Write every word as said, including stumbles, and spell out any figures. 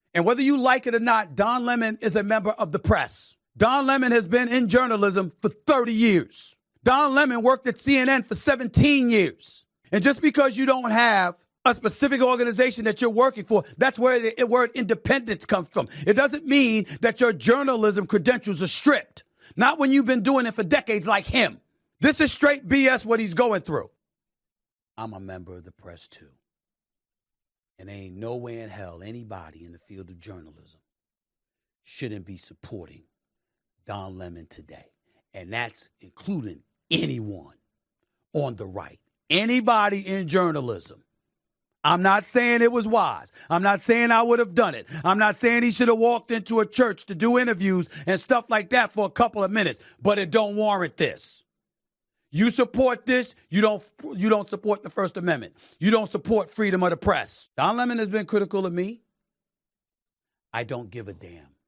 And whether you like it or not, Don Lemon is a member of the press. Don Lemon has been in journalism for thirty years. Don Lemon worked at C N N for seventeen years. And just because you don't have a specific organization that you're working for, that's where the word independence comes from. It doesn't mean that your journalism credentials are stripped. Not when you've been doing it for decades like him. This is straight B S what he's going through. I'm a member of the press too. And there ain't no way in hell anybody in the field of journalism shouldn't be supporting Don Lemon today. And that's including anyone on the right. Anybody in journalism. I'm not saying it was wise. I'm not saying I would have done it. I'm not saying he should have walked into a church to do interviews and stuff like that for a couple of minutes, but it don't warrant this. You support this, you don't you don't support the First Amendment. You don't support freedom of the press. Don Lemon has been critical of me. I don't give a damn.